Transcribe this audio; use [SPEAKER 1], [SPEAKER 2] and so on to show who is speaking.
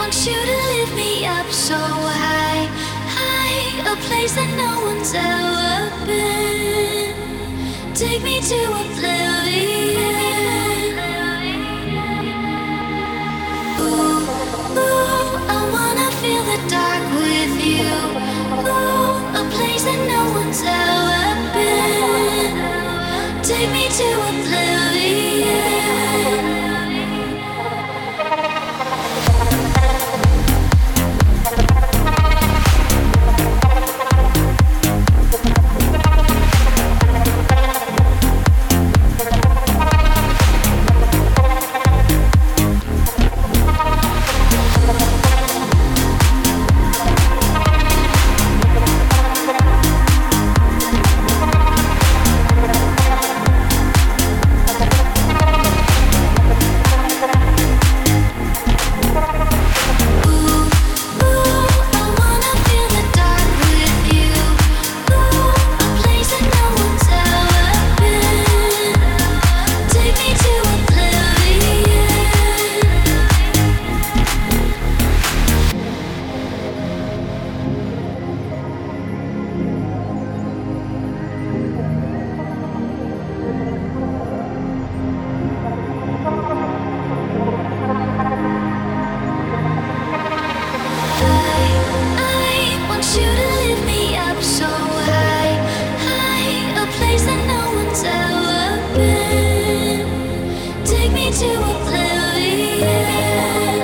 [SPEAKER 1] want you to lift me up so high, high, a place that no one's ever been. Take me to oblivion. Ooh, ooh, I wanna feel the dark with you. Ooh, a place that no one's ever been. Take me to oblivion. To oblivion.